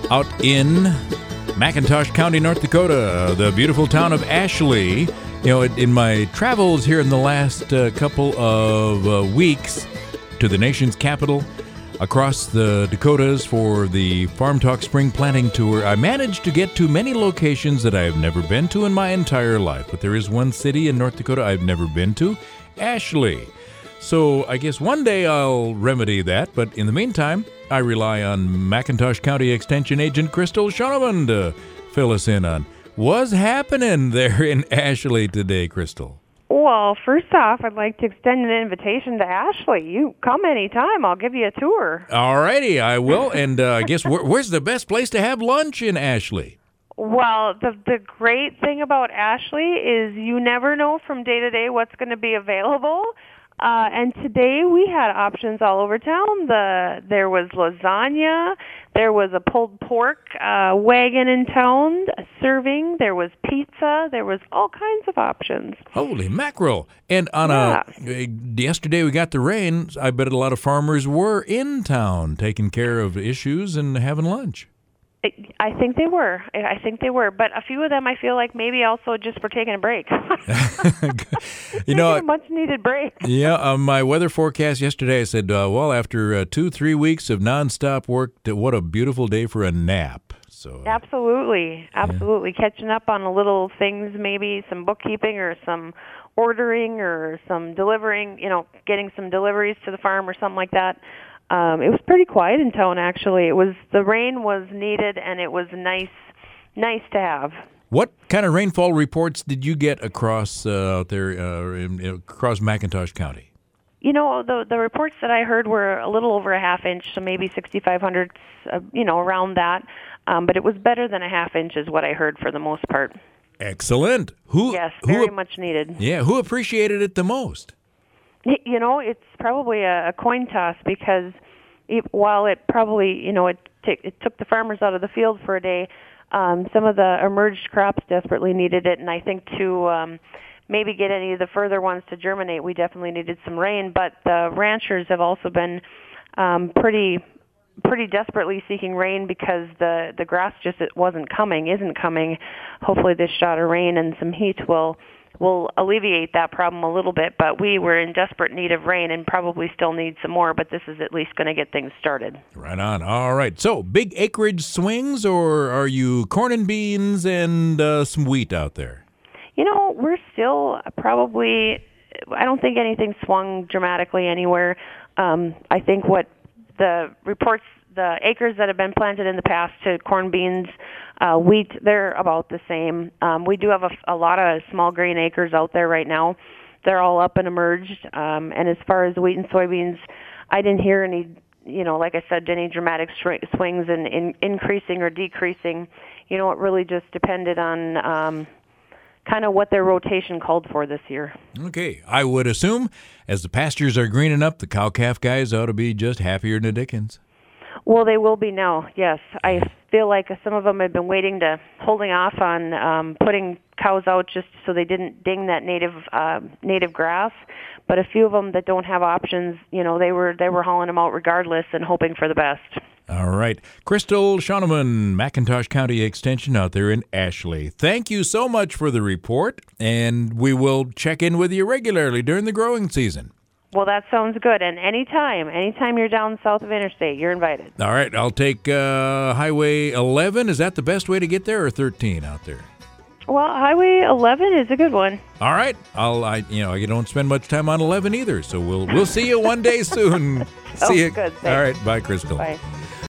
out in McIntosh County, North Dakota, the beautiful town of Ashley. You know, in my travels here in the last couple of weeks to the nation's capital, across the Dakotas for the Farm Talk Spring Planting Tour, I managed to get to many locations that I have never been to in my entire life. But there is one city in North Dakota I've never been to, Ashley. So I guess one day I'll remedy that, but in the meantime, I rely on McIntosh County Extension Agent Crystal Schoeneman to fill us in on what's happening there in Ashley today, Crystal. Well, first off, I'd like to extend an invitation to Ashley. You come anytime. I'll give you a tour. All righty, I will. And I guess where's the best place to have lunch in Ashley? Well, the great thing about Ashley is you never know from day to day what's going to be available. And today we had options all over town. There was lasagna, there was a pulled pork wagon in town, a serving, there was pizza, there was all kinds of options. Holy mackerel. And on yesterday we got the rain. I bet a lot of farmers were in town taking care of issues and having lunch. I think they were. But a few of them, I feel like maybe also just for taking a break. You know, a much-needed break. Yeah, my weather forecast yesterday, I said, well, after 2-3 weeks of nonstop work, what a beautiful day for a nap. So Absolutely. Yeah. Catching up on a little things, maybe some bookkeeping or some ordering or some delivering, getting some deliveries to the farm or something like that. It was pretty quiet in town, actually. The rain was needed, and it was nice to have. What kind of rainfall reports did you get across out there across McIntosh County? The reports that I heard were a little over a half inch, so maybe 6,500, around that. But it was better than a half inch is what I heard for the most part. Excellent. Yes, very much needed. Yeah, who appreciated it the most? It's probably a coin toss because while it probably, it took the farmers out of the field for a day, some of the emerged crops desperately needed it, and I think to maybe get any of the further ones to germinate, we definitely needed some rain. But the ranchers have also been pretty desperately seeking rain because the grass just isn't coming. Hopefully this shot of rain and some heat will alleviate that problem a little bit, but we were in desperate need of rain and probably still need some more, but this is at least going to get things started. Right on. All right. So, big acreage swings, or are you corn and beans and some wheat out there? We're still probably, I don't think anything swung dramatically anywhere. I think what the reports, the acres that have been planted in the past to corn, beans, wheat, they're about the same. We do have a lot of small grain acres out there right now. They're all up and emerged. And as far as wheat and soybeans, I didn't hear any, like I said, any dramatic swings in increasing or decreasing. It really just depended on kind of what their rotation called for this year. Okay. I would assume as the pastures are greening up, the cow-calf guys ought to be just happier than the dickens. Well, they will be now, yes. I feel like some of them have been holding off on putting cows out just so they didn't ding that native grass. But a few of them that don't have options, they were hauling them out regardless and hoping for the best. All right. Crystal Schoeneman, McIntosh County Extension out there in Ashley. Thank you so much for the report, and we will check in with you regularly during the growing season. Well, that sounds good. And anytime you're down south of Interstate, you're invited. All right. I'll take Highway 11. Is that the best way to get there, or 13 out there? Well, Highway 11 is a good one. All right. I don't spend much time on 11 either, so we'll see you one day soon. See you. Good. Thanks. All right. Bye, Crystal. Bye.